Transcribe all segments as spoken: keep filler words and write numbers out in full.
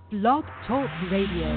Blog Talk Radio.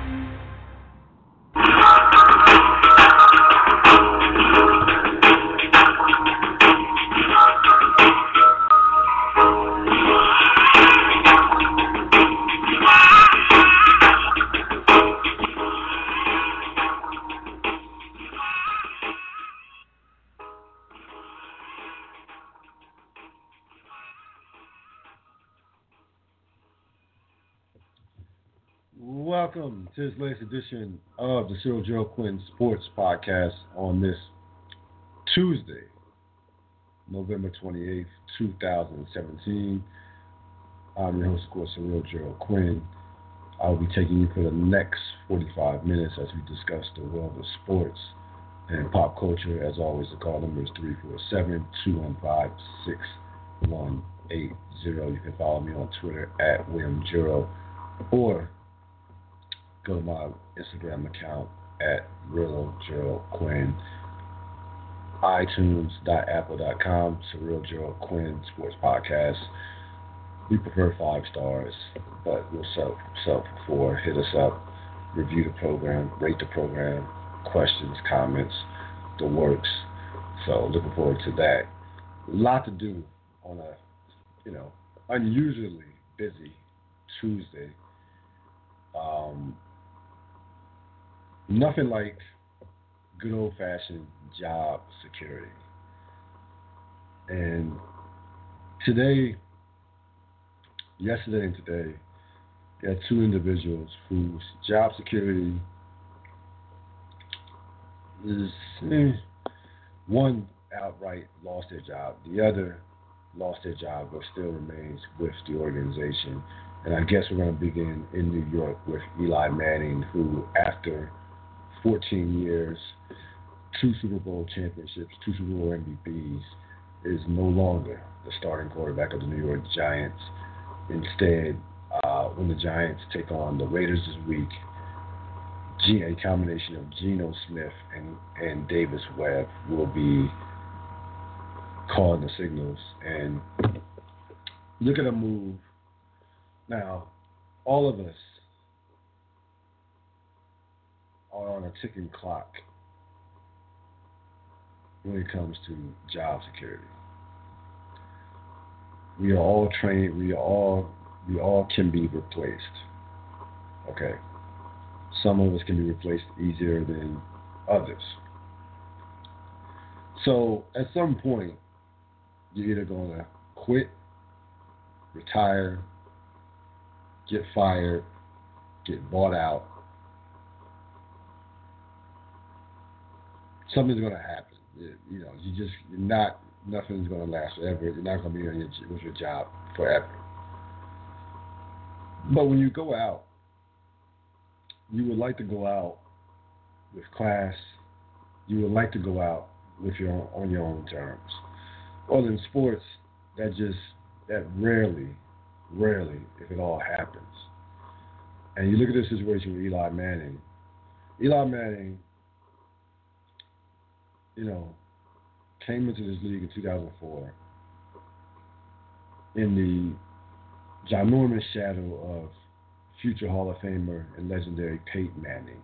Welcome to this latest edition of the Cyril Gerald Quinn Sports Podcast on this Tuesday, November twenty-eighth, twenty seventeen. I'm your host, of course, Cyril Gerald Quinn. I'll be taking you for the next forty-five minutes as we discuss the world of sports and pop culture. As always, the call number is three four seven, two one five, six one eight zero. You can follow me on Twitter at William Juro or go to my Instagram account at Real Gerald Quinn, iTunes dot apple dot com, Cyril Gerald Quinn Sports Podcast. We prefer five stars, but we'll sell, sell for four. Hit us up, review the program, rate the program, questions, comments, the works. So looking forward to that. A lot to do on a, you know, unusually busy Tuesday. Um, Nothing like good old-fashioned job security. And today, yesterday and today, you had two individuals whose job security is, eh, one outright lost their job. The other lost their job but still remains with the organization. And I guess we're going to begin in New York with Eli Manning, who after fourteen years, two Super Bowl championships, two Super Bowl M V Ps, is no longer the starting quarterback of the New York Giants. Instead, uh, when the Giants take on the Raiders this week, G- a combination of Geno Smith and, and Davis Webb will be calling the signals. And look at a move. Now, all of us are on a ticking clock when it comes to job security. We are all trained, we are all we all can be replaced. Okay. Some of us can be replaced easier than others. So at some point you're either gonna quit, retire, get fired, get bought out. Something's going to happen. You, you know, you just, you're not, nothing's going to last forever. You're not going to be on your, with your job forever. But when you go out, you would like to go out with class. You would like to go out with your own, on your own terms. Well, in sports, that just, that rarely, rarely, if it all happens. And you look at this situation with Eli Manning. Eli Manning, you know, came into this league in two thousand four in the ginormous shadow of future Hall of Famer and legendary Peyton Manning.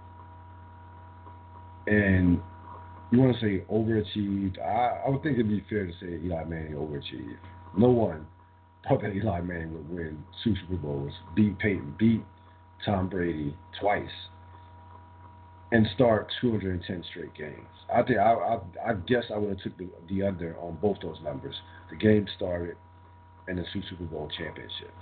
And you want to say overachieved? I, I would think it'd be fair to say Eli Manning overachieved. No one thought that Eli Manning would win two Super Bowls, beat Peyton, beat Tom Brady twice, and start two hundred ten straight games. I think I I, I guess I would have took the, the under on both those numbers. The game started and the two Super Bowl championships.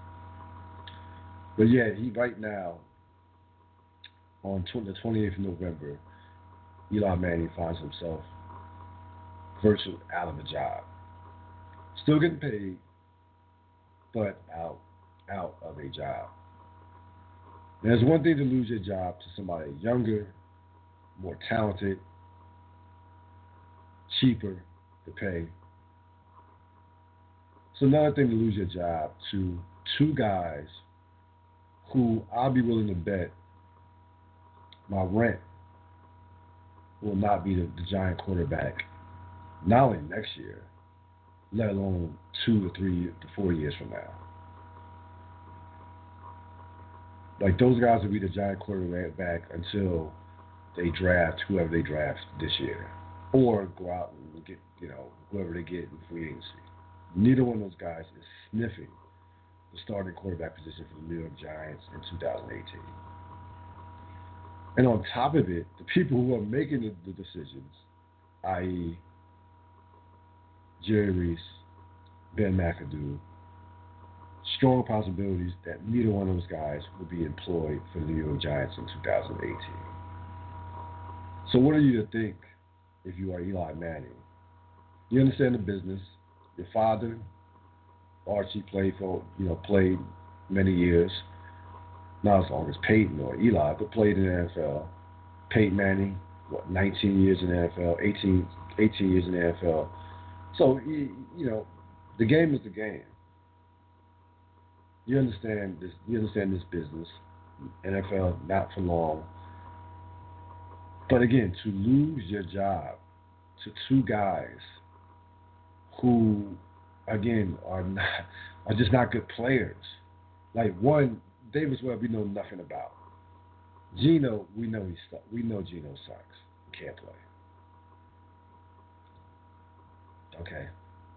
But yeah, he right now on the twenty-eighth of November, Eli Manning finds himself virtually out of a job. Still getting paid, but out out of a job. Now, it's one thing to lose your job to somebody younger, more talented, cheaper to pay. It's another thing to lose your job to two guys who I'll be willing to bet my rent will not be the, the Giant quarterback, not only next year, let alone two to three to four years from now. Like those guys will be the Giant quarterback until they draft whoever they draft this year, or go out and get you know whoever they get in free agency. Neither one of those guys is sniffing the starting quarterback position for the New York Giants in two thousand eighteen. And on top of it, the people who are making the, the decisions, that is. Jerry Reese, Ben McAdoo, strong possibilities that neither one of those guys will be employed for the New York Giants in two thousand eighteen. So what are you to think if you are Eli Manning? You understand the business. Your father, Archie, played for you know played many years, not as long as Peyton or Eli, but played in the N F L. Peyton Manning, what, nineteen years in the N F L, eighteen, eighteen years in the N F L. So, you, you know, the game is the game. You understand this. You understand this business. N F L, not for long. But again, to lose your job to two guys who, again, are not are just not good players. Like one, Davis Webb, we know nothing about. Geno, we know he's we know Geno sucks. He can't play. Okay.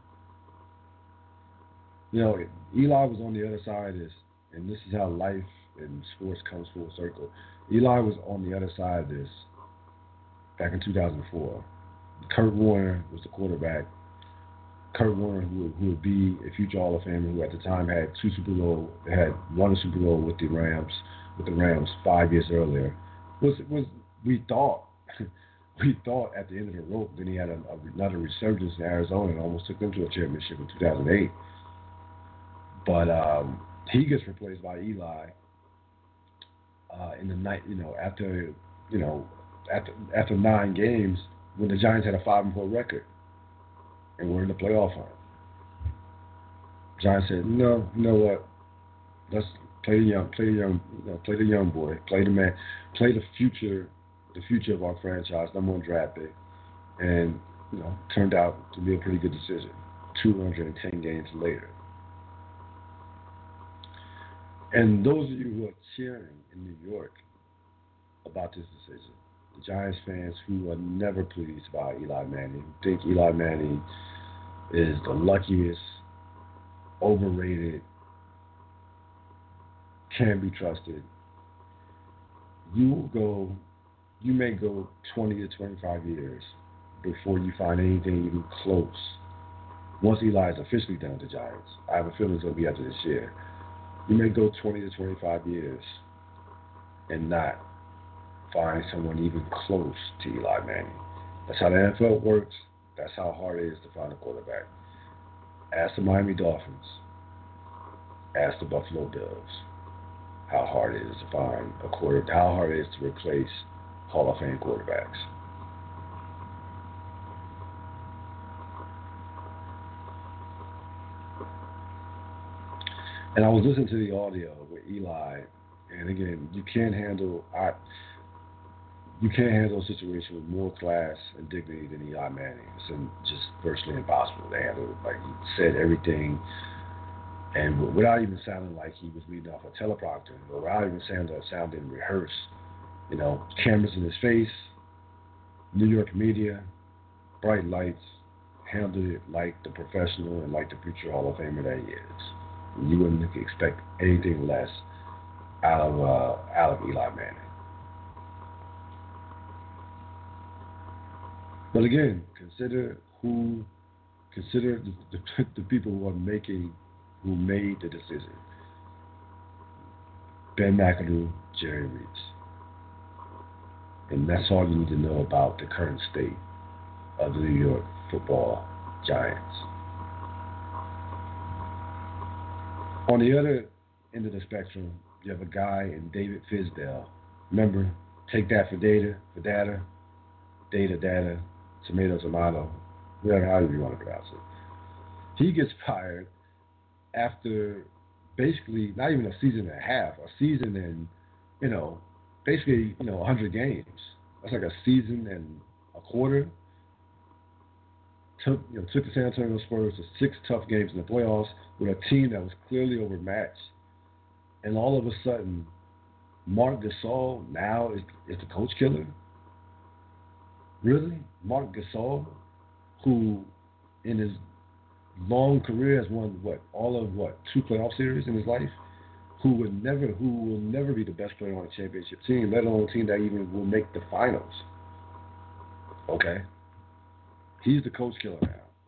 You know, Eli was on the other side of this, and this is how life and sports comes full circle. Eli was on the other side of this back in two thousand four. Kurt Warner was the quarterback. Kurt Warner, who, who would be a future Hall of Famer, who at the time had two Super Bowl, had won a Super Bowl with the Rams, with the Rams five years earlier, was was we thought. We thought at the end of the rope, then he had a, a, another resurgence in Arizona and almost took them to a championship in two thousand eight. But um, he gets replaced by Eli uh, in the night, you know, after you know, after after nine games when the Giants had a five and four record and were in the playoff hunt. Giants said, "No, you know what? Let's play the young, play the young, you know, play the young boy, play the man, play the future." The future of our franchise, number one draft pick, and you know, turned out to be a pretty good decision. two hundred ten games later, and those of you who are cheering in New York about this decision, the Giants fans who are never pleased by Eli Manning, who think Eli Manning is the luckiest, overrated, can't be trusted, you will go. You may go twenty to twenty-five years before you find anything even close. Once Eli is officially done with the Giants, I have a feeling it's going to be after this year. You may go twenty to twenty-five years and not find someone even close to Eli Manning. That's how the N F L works. That's how hard it is to find a quarterback. Ask the Miami Dolphins. Ask the Buffalo Bills how hard it is to find a quarter. How hard it is to replace Hall of Fame quarterbacks. And I was listening to the audio with Eli, and again, you can't handle I, you can't handle a situation with more class and dignity than Eli Manning. It's just virtually impossible to handle. Like he said everything, and without even sounding like he was reading off a teleprompter, or without even sounding sounding rehearsed. You know, cameras in his face, New York media, bright lights, handled it like the professional and like the future Hall of Famer that he is. And you wouldn't expect anything less out of uh, out of Eli Manning. But again, consider who, consider the, the, the people who are making, who made the decision. Ben McAdoo, Jerry Reese. And that's all you need to know about the current state of the New York Football Giants. On the other end of the spectrum, you have a guy in David Fizdale. Remember, take that for data, for data, data, data, tomato, tomato, whatever, however you want to pronounce it. He gets fired after basically not even a season and a half, a season and, you know, basically, you know, one hundred games. That's like a season and a quarter. Took, you know, took the San Antonio Spurs to six tough games in the playoffs with a team that was clearly overmatched. And all of a sudden, Mark Gasol now is, is the coach killer? Really? Mark Gasol, who in his long career has won what? All of what? Two playoff series in his life? Who would never who will never be the best player on a championship team, let alone a team that even will make the finals. Okay? He's the coach killer now.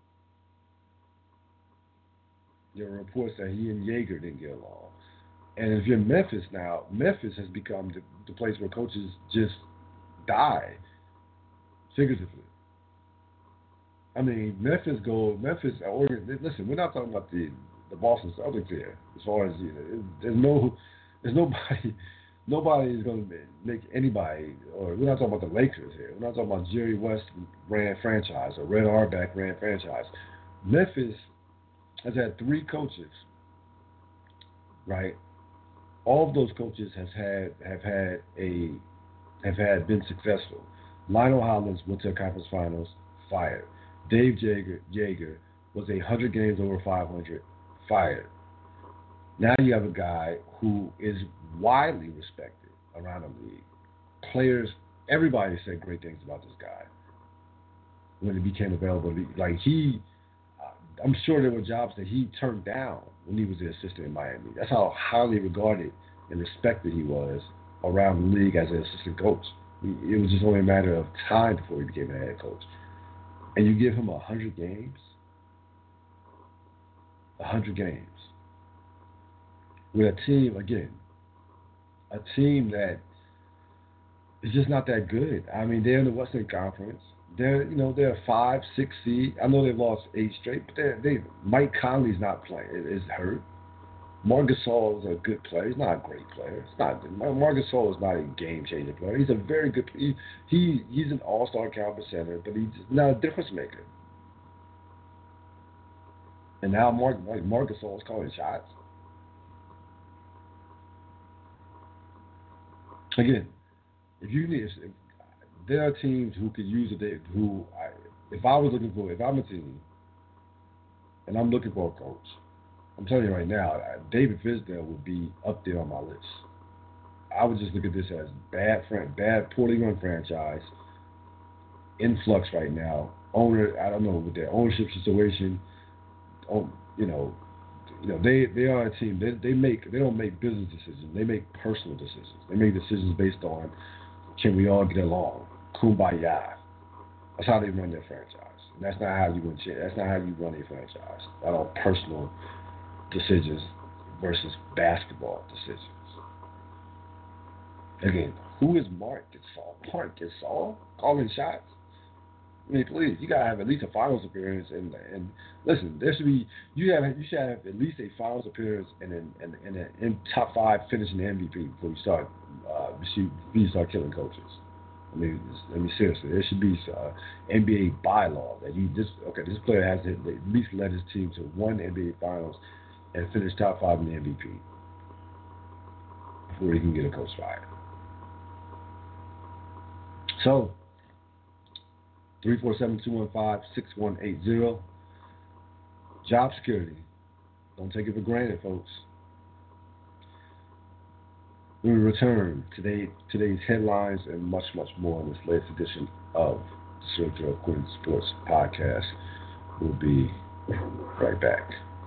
There are reports that he and Yeager didn't get along. And if you're Memphis now, Memphis has become the, the place where coaches just die, figuratively. I mean, Memphis go, Memphis, Oregon, listen, we're not talking about the, the Boston Celtics here, as far as, you know, there's no, there's nobody, nobody is going to make anybody, or we're not talking about the Lakers here, we're not talking about Jerry West ran franchise, or Red Auerbach ran franchise. Memphis has had three coaches, right? All of those coaches has had have had a have had been successful. Lionel Hollins went to the conference finals, fired. Dave Yeager, Yeager was a hundred games over five hundred, fired. Now you have a guy who is widely respected around the league. Players, everybody said great things about this guy when he became available. Like he. I'm sure there were jobs that he turned down when he was the assistant in Miami. That's how highly regarded and respected he was around the league as an assistant coach. It was just only a matter of time before he became a head coach. And you give him one hundred games? one hundred games. With a team, again, a team that is just not that good. I mean, they're in the Western Conference. They're, you know, they're a five, six seed. I know they've lost eight straight, but they're, they Mike Conley's not playing. Is hurt. Marc Gasol is a good player. He's not a great player. It's not. Marc Gasol is not a game-changing player. He's a very good. He, he he's an all-star caliber center, but he's not a difference maker. And now Marc like Marc Gasol is calling shots. Again, if you need. If, There are teams who could use it. Who, I, if I was looking for, if I'm a team, and I'm looking for a coach, I'm telling you right now, David Fizdale would be up there on my list. I would just look at this as bad, bad, poorly run franchise, in flux right now. Owner, I don't know with their ownership situation. You know, you know they they are a team. They they make they don't make business decisions. They make personal decisions. They make decisions based on, can we all get along? Kumbaya. That's how they run their franchise. And that's not how you win. That's not how you run a franchise. Not on personal decisions versus basketball decisions. Again, who is Marc Gasol? Marc Gasol calling shots? I mean, please, you gotta have at least a finals appearance, and and listen, there should be you have you should have at least a finals appearance and and and, and a in top five finishing the M V P before you start uh, before you start killing coaches. I mean, I mean seriously, there should be uh, N B A bylaw that you just okay. This player has to at least led his team to one N B A finals and finish top five in the M V P before he can get a coach fired. So. three four seven, two one five, six one eight zero. Job security. Don't take it for granted, folks. We will return today today's headlines and much, much more in this latest edition of the Sergio Quinn Sports Podcast. We'll be right back.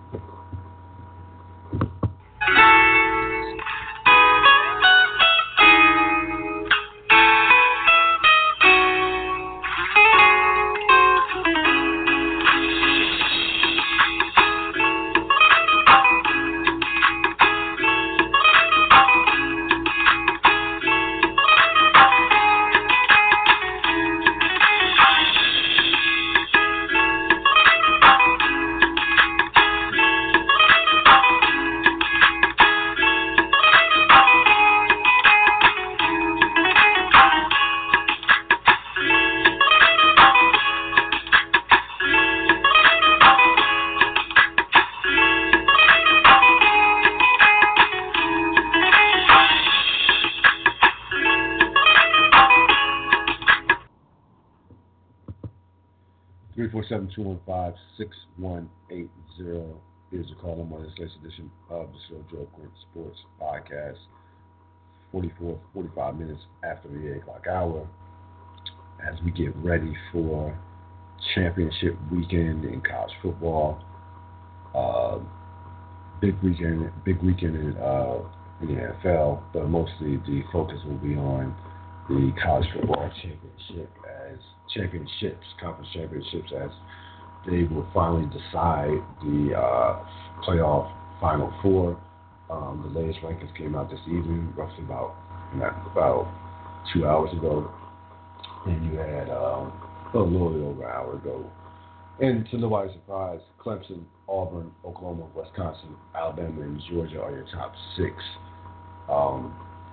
three four seven, two one five, six one eight zero is the call number on this latest edition of the Sergio Quinn Sports Podcast forty-four, forty-five minutes after the eight o'clock hour as we get ready for championship weekend in college football. Uh, big weekend, big weekend in, uh, in the N F L, but mostly the focus will be on the college football championship as championships, conference championships, as they will finally decide the uh, playoff Final Four. Um, the latest rankings came out this evening, roughly about about two hours ago, and you had um, a little bit over an hour ago. And to nobody's surprise, Clemson, Auburn, Oklahoma, Wisconsin, Alabama, and Georgia are your top six. Um,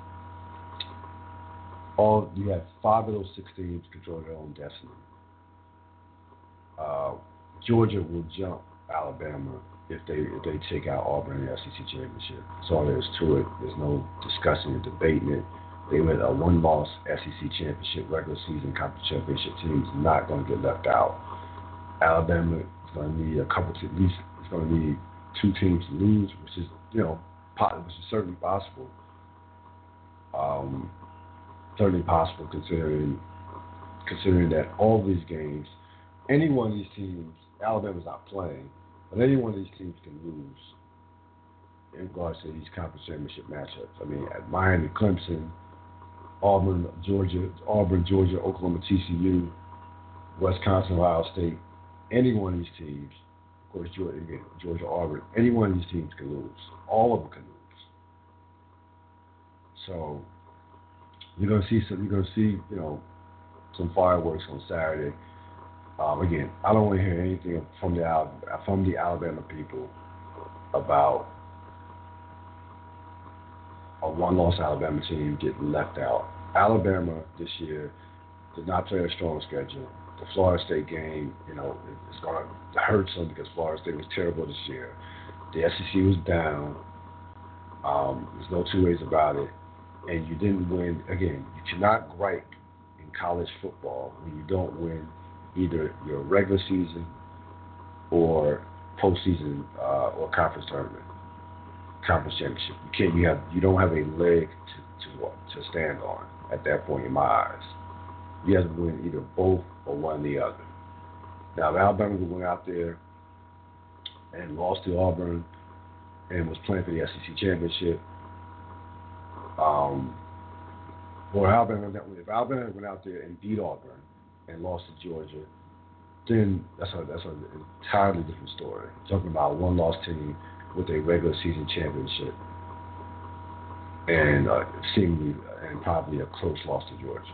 all you have five of those six teams control their own destiny. Uh, Georgia will jump Alabama if they if they take out Auburn in the S E C championship. That's all there is to it. There's no discussing or debating it. They were a one-loss S E C championship regular season conference championship team is not going to get left out. Alabama is going to need a couple to at least. It's going to need two teams to lose, which is you know which is certainly possible. Um, certainly possible considering considering that all these games, any one of these teams, Alabama's not playing, but any one of these teams can lose in regards to these conference championship matchups. I mean, at Miami, Clemson, Auburn, Georgia, Auburn, Georgia, Oklahoma, T C U, Wisconsin, Ohio State, any one of these teams, of course, Georgia, again, Georgia, Auburn, any one of these teams can lose. All of them can lose. So you're gonna see some. You're gonna see, you know, some fireworks on Saturday. Um, again, I don't want to hear anything from the from the Alabama people about a one-loss Alabama team getting left out. Alabama this year did not play a strong schedule. The Florida State game, you know, it's going to hurt some because Florida State was terrible this year. The S E C was down. Um, there's no two ways about it. And you didn't win. Again, you cannot gripe in college football when you don't win either your regular season or postseason uh, or conference tournament, conference championship. You can't. You have. You don't have a leg to to to stand on at that point in my eyes. You have to win either both or one or the other. Now, if Alabama went out there and lost to Auburn and was playing for the S E C championship, um, or Alabama, if Alabama went out there and beat Auburn and lost to Georgia, then that's a that's an entirely different story. Talking about a one-loss team with a regular season championship, and uh, seemingly and probably a close loss to Georgia.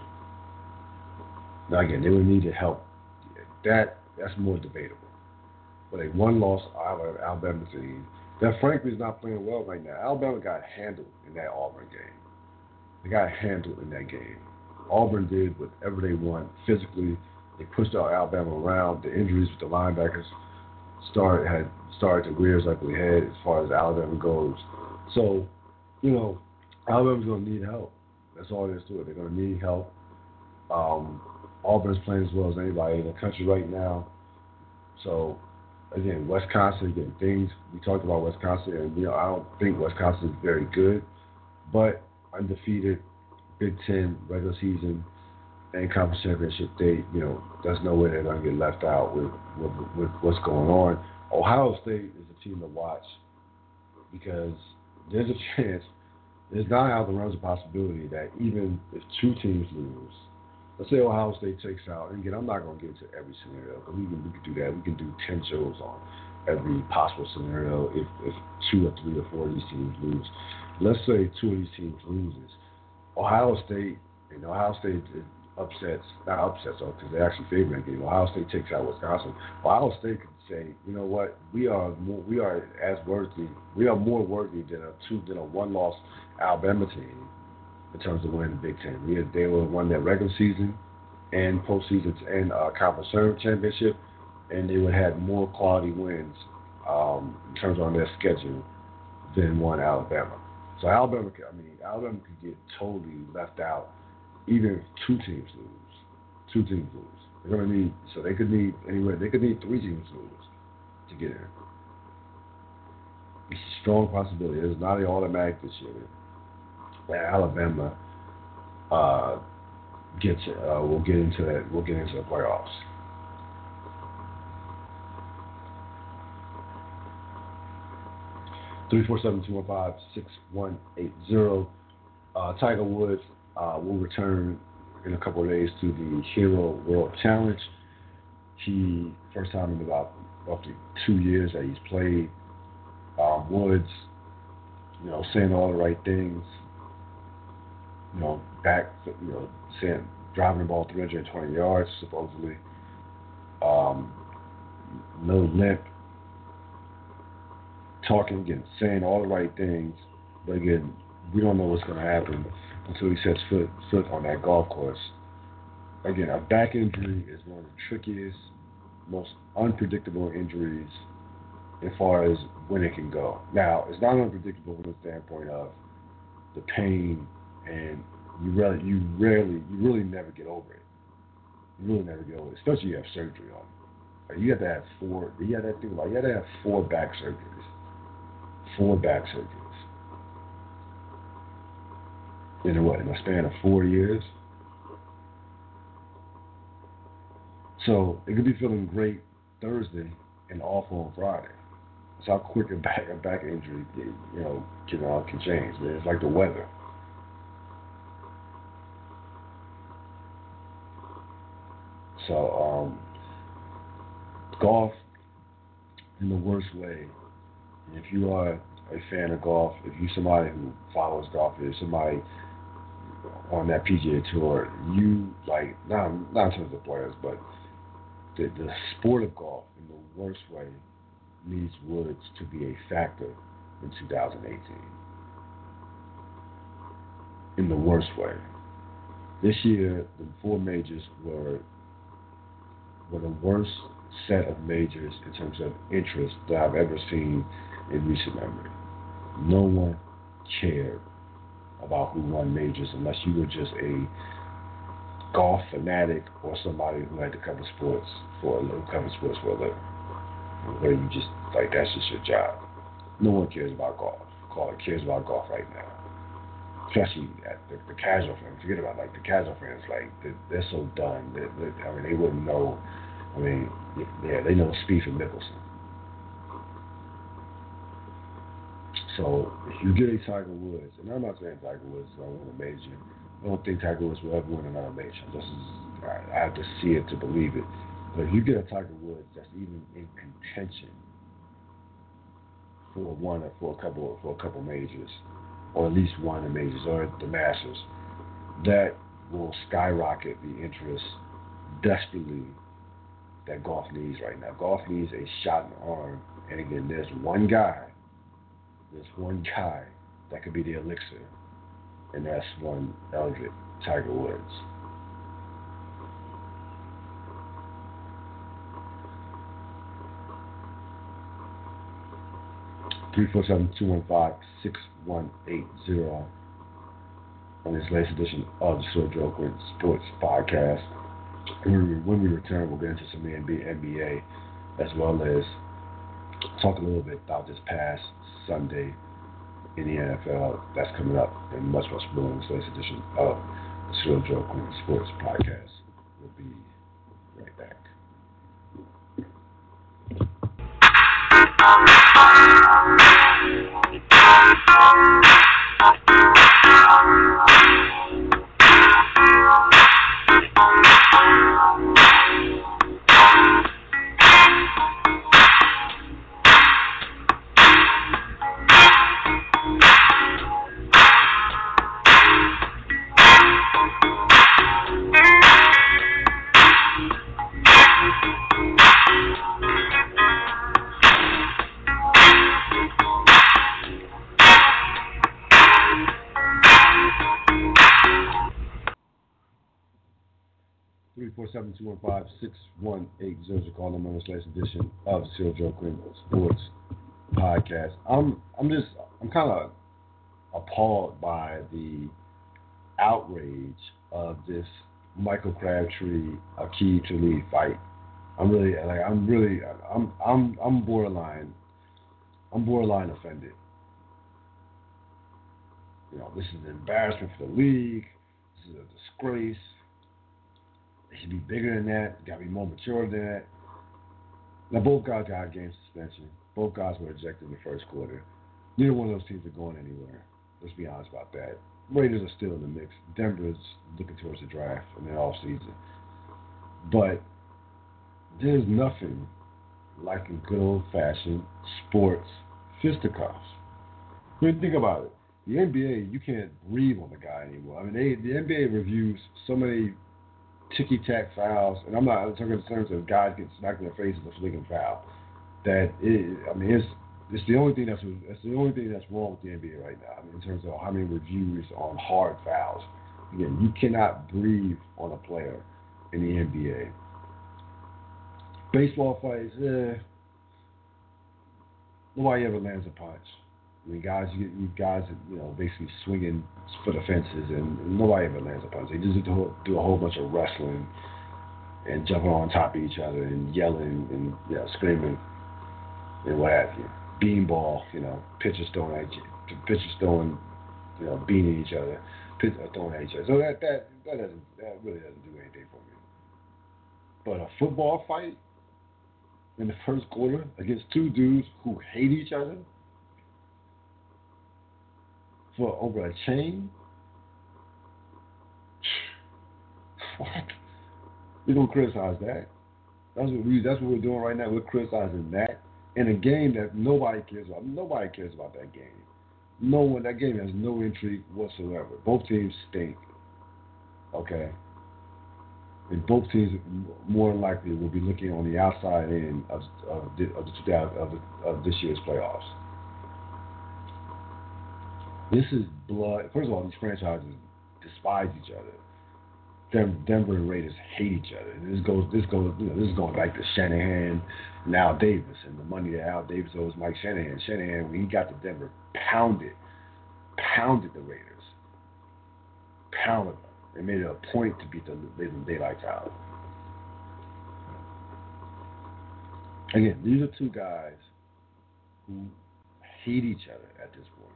Now again, they would need to help. That that's more debatable. But a one-loss Alabama team that frankly is not playing well right now. Alabama got handled in that Auburn game. They got handled in that game. Auburn did whatever they want physically. They pushed out Alabama around. The injuries with the linebackers started had started to rear its ugly head as far as Alabama goes. So, you know, Alabama's going to need help. That's all there is to it. They're going to need help. Um, Auburn's playing as well as anybody in the country right now. So, again, Wisconsin, again, things, we talked about Wisconsin, and you know, I don't think Wisconsin is very good, but undefeated, Big Ten, regular season, and conference championship, they, you know, there's no way they're going to get left out with, with, with what's going on. Ohio State is a team to watch because there's a chance, there's not out the realms of possibility that even if two teams lose, let's say Ohio State takes out, and again, I'm not going to get into every scenario, but we can, we can do that. We can do ten shows on every possible scenario if, if two or three or four of these teams lose. Let's say two of these teams loses. Ohio State, and Ohio State upsets, not upsets, because they're actually favoring the game. Ohio State takes out Wisconsin. Ohio State could say, you know what, we are more, we are as worthy, we are more worthy than a two than a one-loss Alabama team in terms of winning the Big Ten. We had, they were won their regular season and postseason and uh, conference championship, and they would have had more quality wins um, in terms of on their schedule than one Alabama. So Alabama, I mean, Alabama could get totally left out, even if two teams lose. Two teams lose. They're going to need, so they could need anyway. They could need three teams to lose to get in. It's a strong possibility. It's not an automatic this year. Alabama uh, gets uh, we'll get into that. We'll get into the playoffs. Three four seven two one five six one eight zero. Uh, Tiger Woods uh, will return in a couple of days to the Hero World Challenge. He first time in about roughly two years that he's played. Um, Woods, you know, saying all the right things. You know, back, you know, saying driving the ball three hundred twenty yards supposedly. Um, no limp. Talking again, saying all the right things, but again, we don't know what's going to happen until he sets foot foot on that golf course. Again, a back injury is one of the trickiest, most unpredictable injuries as far as when it can go. Now, it's not unpredictable from the standpoint of the pain, and you really, you rarely, you really never get over it. You really never get over it, especially if you have surgery on it. Like you have to have four. You have to think about. You have to have four back surgeries. Four back surgeries. In what? In a span of four years. So it could be feeling great Thursday and awful on Friday. That's how quick a back a back injury, you know, can uh, can change. It's like the weather. So um, golf in the worst way. If you are a fan of golf, if you're somebody who follows golf, if you're somebody on that P G A tour, you like not not in terms of players, but the the sport of golf in the worst way needs Woods to be a factor in two thousand eighteen. In the worst way. This year, the four majors were were the worst set of majors in terms of interest that I've ever seen in recent memory. No one cared about who won majors unless you were just a golf fanatic or somebody who had to cover sports for a little, cover sports for a living. Where you just like that's just your job. No one cares about golf. Call it cares about golf right now. Especially at the, the casual fans. Forget about like the casual fans. Like they're, they're so done. They're, they're, I mean, they wouldn't know. I mean, yeah, they know Spieth and Mickelson. So if you get a Tiger Woods, and I'm not saying Tiger Woods is going to win a major. I don't think Tiger Woods will ever win another major. This is, I, I have to see it to believe it. But if you get a Tiger Woods that's even in contention for one or for a couple for a couple majors, or at least one of the majors or the Masters, that will skyrocket the interest desperately that golf needs right now. Golf needs a shot in the arm, and again, there's one guy, there's one guy that could be the elixir, and that's one Eldred, Tiger Woods. three four seven, two one five, six one eight zero on this latest edition of the Sergio Oakland Sports Podcast. When we, when we return, we'll get into some N B A as well as talk a little bit about this past Sunday in the N F L that's coming up, and much, much more in this latest edition of the Sergio Oakland Sports Podcast. We'll be right back. three four seven, two one five, six one eight zero to call them on this latest edition of the Sergio Oakland Sports Podcast. I'm I'm just I'm kind of appalled by the outrage of this Michael Crabtree Aqib Talib fight. I'm really like I'm really I'm I'm I'm borderline I'm borderline offended. You know, this is an embarrassment for the league. This is a disgrace. It should be bigger than that. Got to be more mature than that. Now, both guys got game suspension. Both guys were ejected in the first quarter. Neither one of those teams are going anywhere. Let's be honest about that. Raiders are still in the mix. Denver's looking towards the draft in the offseason. But there's nothing like a good old-fashioned sports fisticuffs. I mean, think about it. The N B A, you can't breathe on the guy anymore. I mean, they, the N B A reviews so many ticky-tack fouls, and I'm not talking in terms of guys getting smacked in the face with a flagrant foul. That it, I mean, it's it's the only thing that's it's the only thing that's wrong with the N B A right now. I mean, in terms of how many reviews on hard fouls. Again, you cannot breathe on a player in the N B A. Baseball fights, eh, nobody ever lands a punch. I mean, guys, you, you guys, you know, basically swinging for the fences, and nobody ever lands a punch. They just do, do a whole bunch of wrestling and jumping on top of each other and yelling and you know, screaming and what have you. Beanball, you know, pitchers throwing at you, pitchers throwing, you know, beating each other, pitchers throwing at each other. So that that that doesn't that really doesn't do anything for me. But a football fight in the first quarter against two dudes who hate each other for over a chain? What? We don't criticize that. That's what we. That's what we're doing right now. We're criticizing that in a game that nobody cares about. Nobody cares about that game. No one. That game has no intrigue whatsoever. Both teams stink. Okay. And both teams more than likely will be looking on the outside end of of the of the, of, the, of this year's playoffs. This is blood. First of all, these franchises despise each other. Denver and Raiders hate each other. This goes, this goes, you know, this is going back to Shanahan and Al Davis and the money that Al Davis owes Mike Shanahan. Shanahan, when he got to Denver, pounded, pounded the Raiders, pounded them. They made it a point to beat the daylight out. Again, these are two guys who hate each other at this point.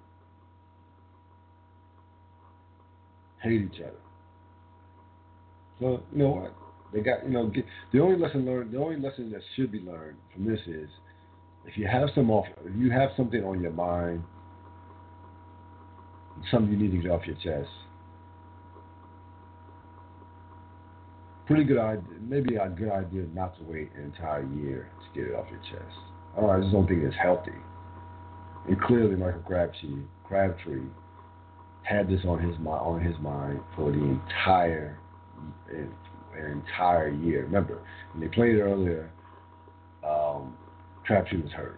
Hate each other. So you know what? They got you know get, the only lesson learned. The only lesson that should be learned from this is if you have some off, if you have something on your mind, something you need to get off your chest. Pretty good idea. Maybe a good idea not to wait an entire year to get it off your chest. I don't know, I just don't think it's healthy. And clearly, Michael Crabtree, Crabtree had this on his on his mind for the entire an entire year. Remember, when they played earlier, um, Crabtree was hurt.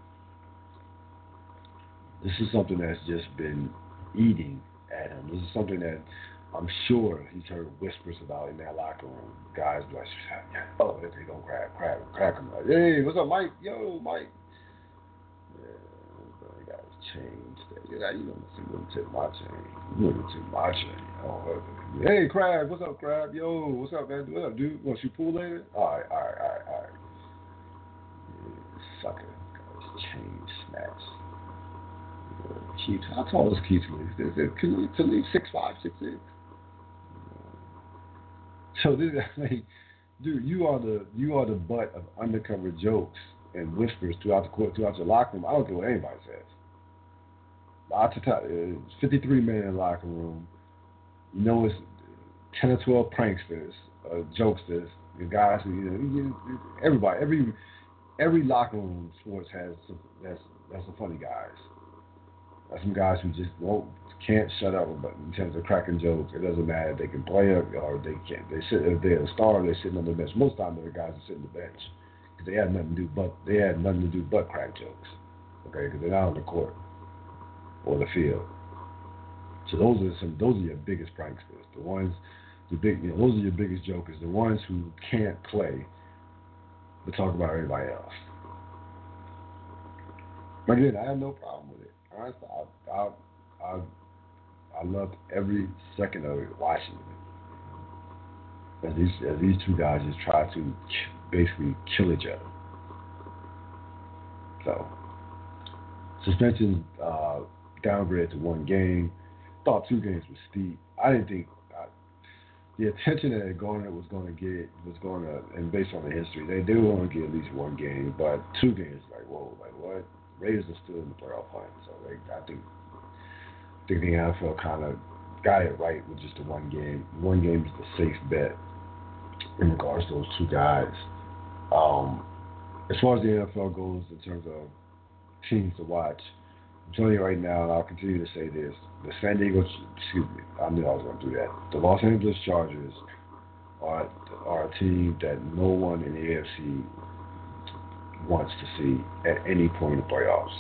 This is something that's just been eating at him. This is something that I'm sure he's heard whispers about in that locker room. Guys like, oh, they gonna grab, grab, crack him. Like, hey, what's up, Mike? Yo, Mike. Yeah, the guys changed. Yeah, you don't see them take my chain. You don't take my chain. Oh, hey, Crab, what's up, Crab? Yo, what's up, man? What up, dude? Want to shoot pool later? All right, all right, all right, all right. Yeah, sucker. Guys, chain snatch. Keith, how tall is Keith Lee? Is it Keith Lee six five, six six? So this, I mean, dude, you are the you are the butt of undercover jokes and whispers throughout the court, throughout your locker room. I don't care what anybody says. It's fifty-three men in the locker room. You know, it's ten or twelve pranksters, uh, jokesters, the guys who you know, everybody, every every locker room in sports has some, has has some funny guys. There's some guys who just won't can't shut up about in terms of cracking jokes. It doesn't matter if they can play or, or they can't. They sit if they're a star, they're sitting on the bench. Most of the time, they're guys that sit on the bench because they have nothing to do but they had nothing to do but crack jokes. Okay, because they're not on the court or the field. So those are some. Those are your biggest pranksters. The ones, the big. You know, those are your biggest jokers. The ones who can't play, but talk about everybody else. But again, I have no problem with it. Honestly, I, I, I, I loved every second of it watching it. As these, as these two guys just try to basically kill each other. So, suspension uh, downgraded to one game. thought two games was steep. I didn't think uh, the attention that Garner was going to get was going to, and based on the history, they they were going to get at least one game, but two games, like whoa, like what? Raiders are still in the playoff hunt, so they, I think, I think the N F L kind of got it right with just the one game. One game is the safe bet in regards to those two guys. Um, as far as the N F L goes in terms of teams to watch, I'm telling you right now, and I'll continue to say this: the San Diego, excuse me, I knew I was going to do that. The Los Angeles Chargers are are a team that no one in the A F C wants to see at any point in the playoffs.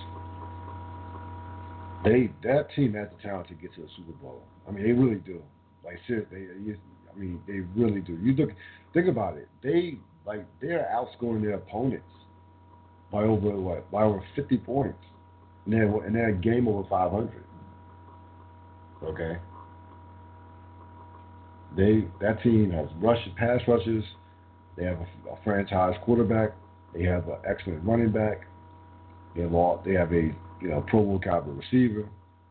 They that team has the talent to get to the Super Bowl. I mean, they really do. Like seriously, they, I mean, they really do. You look, think about it. They like they're outscoring their opponents by over what? By over fifty points. And they're, and they're a game over five hundred. Okay? They That team has rush, pass rushes. They have a, a franchise quarterback. They have an excellent running back. They have, all, they have a you know Pro Bowl caliber receiver.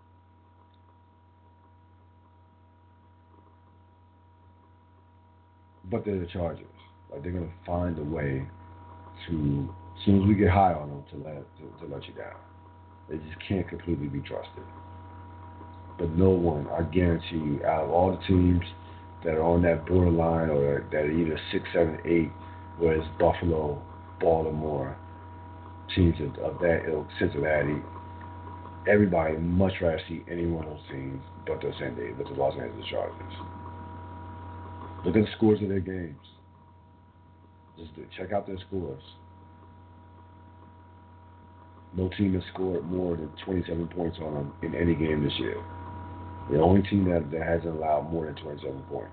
But they're the Chargers. Like they're gonna find a way to, as soon as we get high on them, to let to, to let you down. They just can't completely be trusted. But no one, I guarantee you, out of all the teams that are on that borderline or that are either six, seven, eight, whereas Buffalo, Baltimore, teams of, of that ilk, Cincinnati, everybody much rather see any one of those teams but the San Diego, but the Los Angeles Chargers. Look at the scores of their games. Just check out their scores. No team has scored more than twenty-seven points on them in any game this year. The only team that, that hasn't allowed more than twenty-seven points.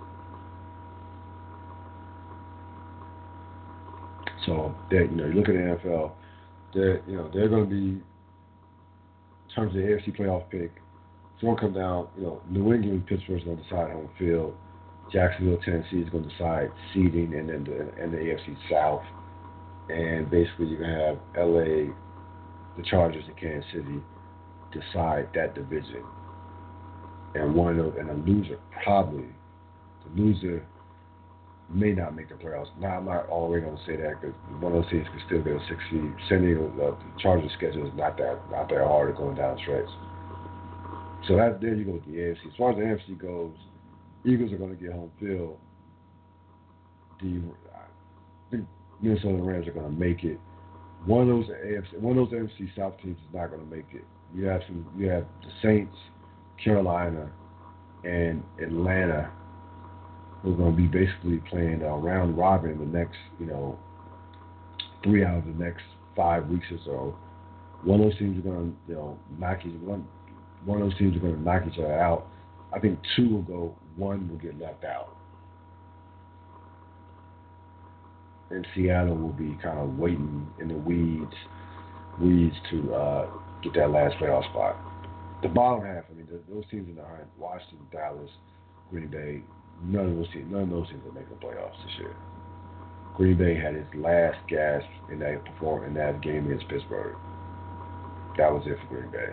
So, you know, you look at the N F L, they're, you know, they're going to be, in terms of the A F C playoff pick, it's going to come down, you know, New England, Pittsburgh's going to decide home field. Jacksonville, Tennessee is going to decide seeding, and then the, and the A F C South. And basically, you're going to have L A, the Chargers, and Kansas City decide that division. And one of those, and the loser probably, the loser may not make the playoffs. Now, I'm not already going to say that because one of those teams can still get a six seed. San Diego, uh, the Chargers' schedule is not that not that hard going down the stretch. So that there you go with the A F C. As far as the N F C goes, Eagles are going to get home field. The I think Minnesota Rams are going to make it. One of those A F C, one of those N F C South teams is not going to make it. You have some. You have the Saints, Carolina, and Atlanta, who are going to be basically playing uh, round robin in the next, you know, three out of the next five weeks or so. One of those teams are going to, you know, knock each one. One of those teams are going to knock each other out. I think two will go. One will get left out. And Seattle will be kind of waiting in the weeds, weeds to uh, get that last playoff spot. The bottom half, I mean, the, those teams in the hunt, Washington, Dallas, Green Bay, none of those teams, none of those teams will make the playoffs this year. Green Bay had its last gasp in that perform in that game against Pittsburgh. That was it for Green Bay.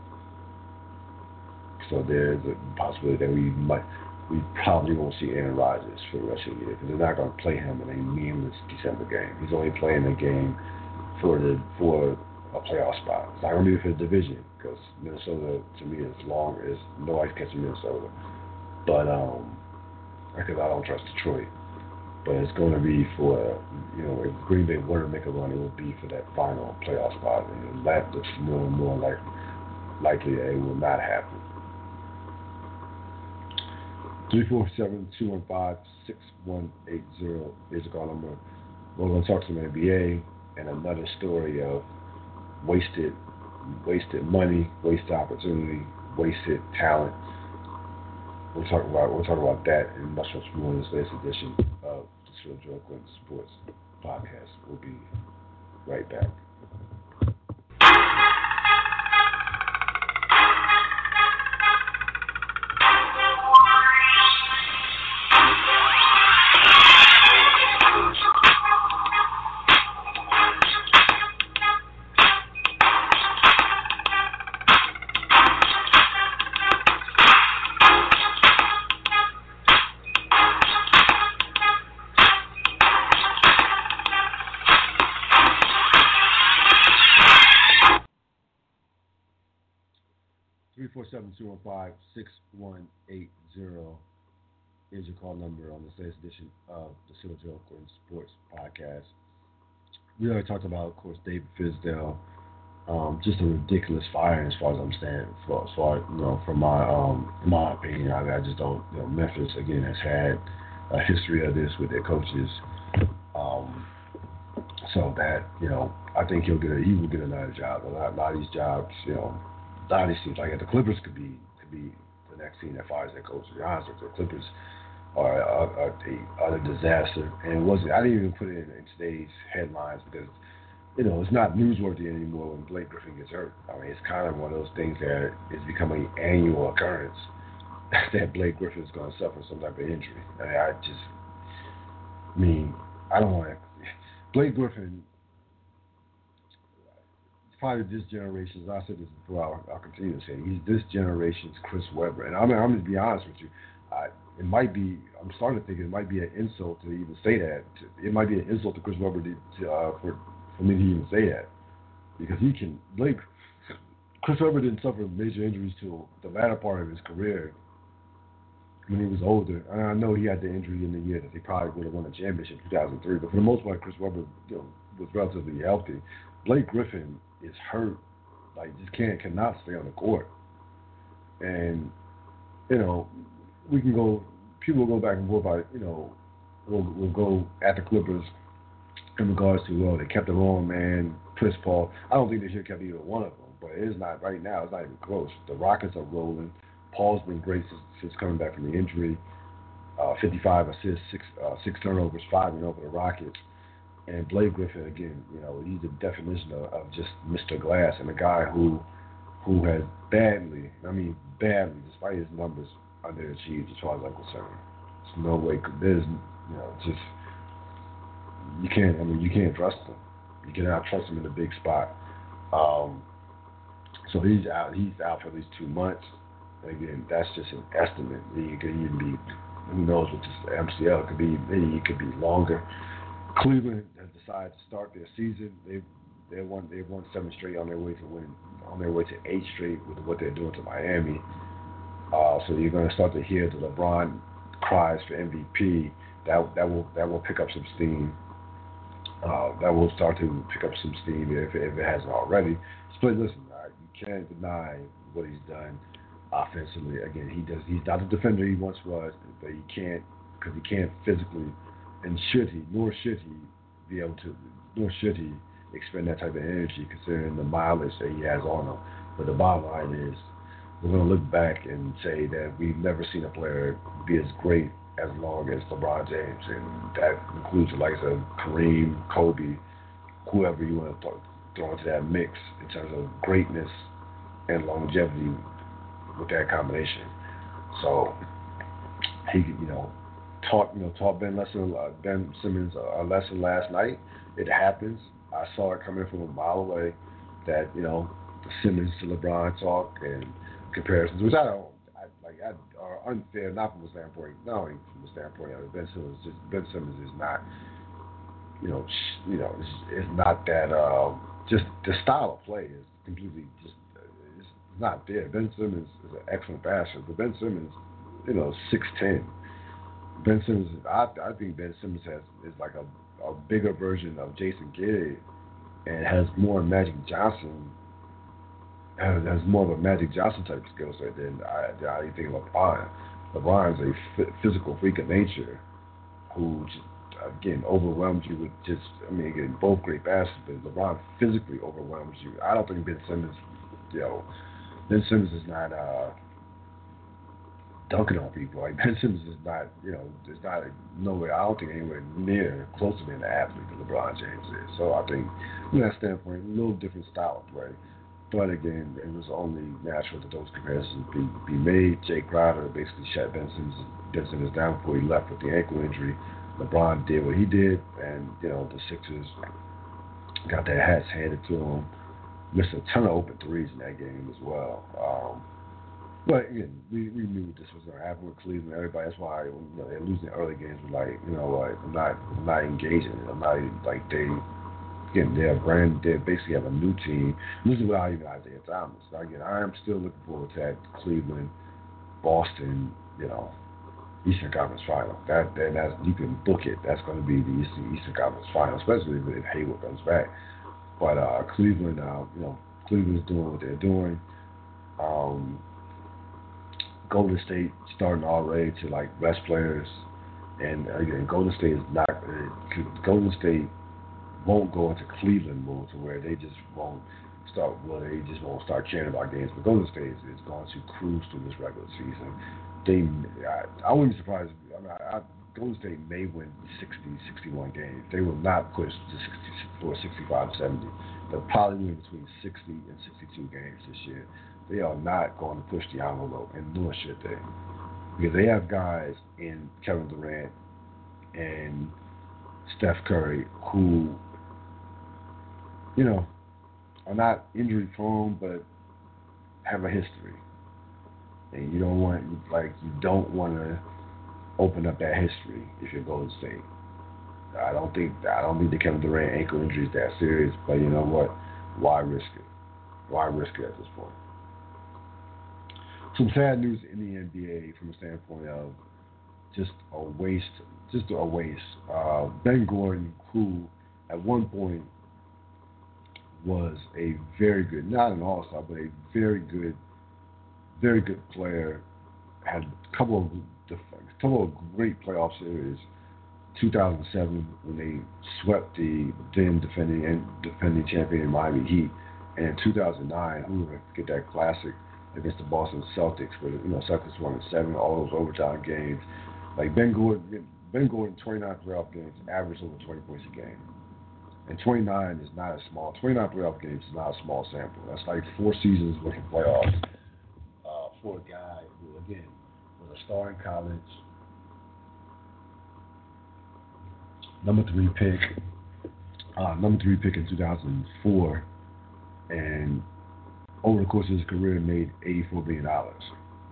So there's a possibility that we might. We probably won't see Aaron Rodgers for the rest of the year because they're not going to play him in a meaningless December game. He's only playing a game for the for a playoff spot. It's not going to be for the division because Minnesota, to me, is long. Is nobody's catching Minnesota, but um, because I don't trust Detroit. But it's going to be for you know if Green Bay were to make a run, it would be for that final playoff spot, and that looks more and more like likely that it will not happen. three four seven, two one five, six one eight zero is the call number. We're going to talk some N B A and another story of wasted wasted money, wasted opportunity, wasted talent. We'll talk about we'll talk about that and much much more in this latest edition of the Sir Joe Clinton Sports Podcast. We'll be right back. seven two one five, six one eight zero is your call number on this latest edition of the Silver Oakland Sports Podcast. We already talked about, of course, David Fizdale. Um, just a ridiculous firing as far as I'm saying. For, as far you know, from my um, in my opinion, I, I just don't. You know, Memphis again has had a history of this with their coaches. Um, so that you know, I think he'll get a, he will get another job. A lot, a lot of these jobs, you know, a lot of these teams like the Clippers could be could be the next team that fires their coach. To be honest with you, the Clippers are, are, are, a, are a disaster. And it wasn't. I didn't even put it in, in today's headlines because. You know, it's not newsworthy anymore when Blake Griffin gets hurt. I mean, it's kind of one of those things that is becoming an annual occurrence that Blake Griffin is going to suffer some type of injury. I mean, I just, I mean, I don't want to. Blake Griffin, probably this generation's, I said this before, I'll, I'll continue to say it, he's this generation's Chris Webber. And I'm, I'm going to be honest with you. I, it might be, I'm starting to think it might be an insult to even say that. It might be an insult to Chris Webber to, to, uh, for for me to even say that, because he can, Blake, Chris Webber didn't suffer major injuries till the latter part of his career when he was older. And I know he had the injury in the year that they probably would have won the championship in two thousand three, but for the most part, Chris Webber you know, was relatively healthy. Blake Griffin is hurt, like just can't, cannot stay on the court. And, you know, we can go, people will go back and forth about, you know, we'll, we'll go at the Clippers in regards to, well, they kept the wrong man, Chris Paul. I don't think they should have kept either one of them, but it is not, right now, it's not even close. The Rockets are rolling. Paul's been great since, since coming back from the injury. Uh, fifty-five assists, six, uh, six turnovers, five and over the Rockets. And Blake Griffin, again, you know, he's the definition of, of just Mister Glass, and a guy who who has badly, I mean badly, despite his numbers, underachieved as far as I'm concerned. There's no way, there's, you know, just, You can't. I mean, you can't trust him. You cannot trust him in a big spot. Um, so he's out. He's out for at least two months. And again, that's just an estimate. He could even be. Who knows what this M C L could be? Maybe it could be longer. Cleveland has decided to start their season. They they won. They won seven straight on their way to win. On their way to eight straight with what they're doing to Miami. Uh, so you're going to start to hear the LeBron cries for M V P. That that will that will pick up some steam. Uh, that will start to pick up some steam if, if it hasn't already. But listen, uh, you can't deny what he's done offensively. Again, he does. He's not the defender he once was, but he can't because he can't physically, and should he, nor should he be able to, nor should he expend that type of energy considering the mileage that he has on him. But the bottom line is, we're going to look back and say that we've never seen a player be as great as long as LeBron James, and that includes the likes of Kareem, Kobe, whoever you want to throw, throw into that mix in terms of greatness and longevity with that combination. So he, you know, taught you know taught Ben lesson, uh, Ben Simmons a, a lesson last night. It happens. I saw it coming from a mile away. That you know the Simmons to LeBron talk and comparisons, which I don't. Like I, are unfair, not from the standpoint, not only from the standpoint of Ben Simmons. Just Ben Simmons is not, you know, sh- you know, it's, it's not that. Um, just the style of play is completely just uh, it's not there. Ben Simmons is an excellent passer, but Ben Simmons, you know, six ten. Ben Simmons, I, I think Ben Simmons has is like a, a bigger version of Jason Kidd, and has more Magic Johnson. Has more of a Magic Johnson type skill set than I, than I think LeBron. LeBron's a f- physical freak of nature who, just, again, overwhelms you with just, I mean, again, both great passers, but LeBron physically overwhelms you. I don't think Ben Simmons, you know, Ben Simmons is not uh, dunking on people. Like, Ben Simmons is not, you know, is not nowhere, I don't think anywhere near close to being the athlete that LeBron James is. So I think, from that standpoint, a little different style of play. But again, it was only natural that those comparisons be, be made. Jay Crowder basically shut Ben Simmons, Ben Simmons down before he left with the ankle injury. LeBron did what he did, and you know the Sixers got their hats handed to them. Missed a ton of open threes in that game as well. Um, but again, we, we knew this was going to happen with Cleveland. Everybody, that's why when, you know, they're losing early games. We're like, you know what? I'm not, I'm not engaging. I'm not like they. again, they're brand. They basically have a new team. This is without even Isaiah Thomas. Now, again, I am still looking forward to that Cleveland, Boston, you know, Eastern Conference Final. That, that that's you can book it. That's going to be the Eastern, Eastern Conference Final, especially if Hayward comes back. But uh, Cleveland, uh, you know, Cleveland's doing what they're doing. Um, Golden State starting already to like rest players, and again, Golden State is not. Uh, Golden State won't go into Cleveland mode to where they just won't start. Well, they just won't start caring about games. But Golden State is, is going to cruise through this regular season. They, I, I wouldn't be surprised. I mean, I, I, Golden State may win sixty, sixty-one games. They will not push to sixty-four, sixty-five, seventy. They'll probably win between sixty and sixty-two games this year. They are not going to push the envelope, and nor should they. Because they have guys in Kevin Durant and Steph Curry who, you know, are not injury prone, but have a history. And you don't want, like, you don't want to open up that history if you're Golden State. I don't think, I don't think the Kevin Durant ankle injury is that serious, but you know what? Why risk it? Why risk it at this point? Some sad news in the N B A from the standpoint of just a waste, just a waste. Uh, Ben Gordon, who at one point was a very good, not an all-star, but a very good, very good player, had a couple of, a couple of great playoff series. two thousand seven when they swept the then defending and defending champion Miami Heat, and in two thousand nine, who would get that classic against the Boston Celtics, where you know Celtics won in seven, all those overtime games. Like Ben Gordon, Ben Gordon, twenty-nine playoff games, averaged over twenty points a game, and twenty-nine is not a small. twenty-nine playoff games is not a small sample. That's like four seasons worth of playoffs uh, for a guy who, again, was a star in college. Number three pick, uh, number three pick in two thousand four, and over the course of his career made eighty-four billion dollars.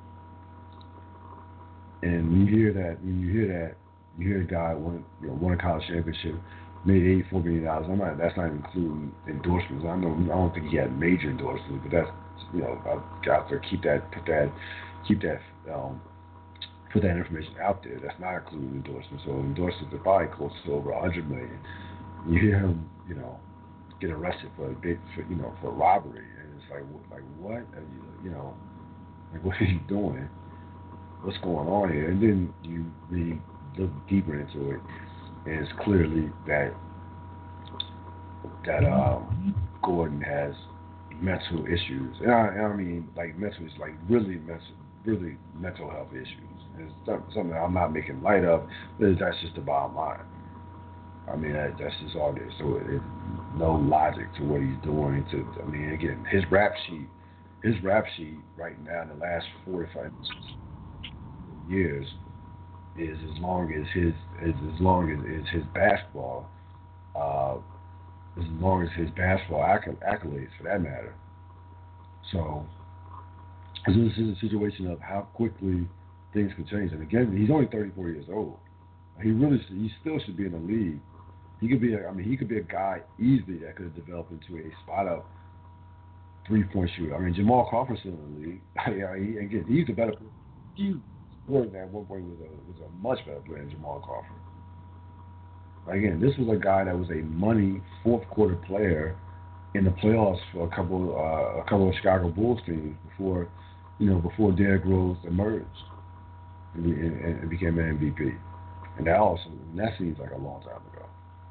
And when you hear that, when you hear that, you hear a guy won, you know, won a college championship, made eighty-four billion dollars. I'm not. That's not even including endorsements. I know. I don't think he had major endorsements, but that's, you know, I've got to keep that, put that, keep that. Um, Put that information out there. That's not including endorsements. So endorsements are probably close to over a hundred million. You hear him, you know, get arrested for a big, for, you know, for robbery, and it's like, like what? Are you, you know, like what are you doing? What's going on here? And then you really look deeper into it, and it's clearly that that um, Gordon has mental issues, and I, and I mean like mental is like really mental, really mental health issues. It's something that I'm not making light of, but that's just the bottom line. I mean, that, that's just all there is. So there's no logic to what he's doing. To I mean, again, his rap sheet, his rap sheet right now in the last four or five years is as long as his is as long as is his basketball, uh, as long as his basketball acc- accolades for that matter. So this is a situation of how quickly things can change. And again, he's only thirty-four years old. He really, he still should be in the league. He could be, a, I mean, he could be a guy easily that could develop into a spot-up three-point shooter. I mean, Jamal Crawford's still in the league. yeah, he, again, he's a better, he Gordon at one point was a was a much better player than Jamal Crawford. Again, this was a guy that was a money fourth quarter player in the playoffs for a couple, uh, a couple of Chicago Bulls teams before, you know, before Derrick Rose emerged. And, and, and became an M V P, and that also and that seems like a long time ago.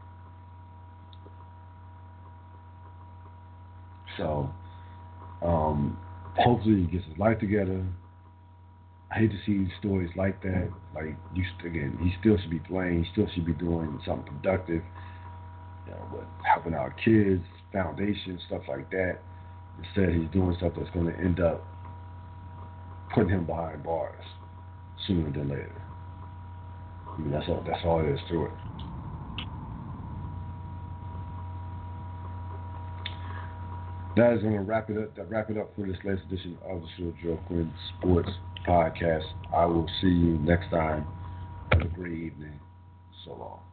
So, um, hopefully he gets his life together. I hate to see stories like that. Like you, again, he still should be playing. He still should be doing something productive, you know, with helping out kids, foundation, stuff like that. Instead, he's doing stuff that's going to end up putting him behind bars sooner than later. I mean, that's all. That's all there is to it. That is going to wrap it up. That wrap it up for this latest edition of the Short Joe Quinn Sports Podcast. I will see you next time. Have a great evening. So long.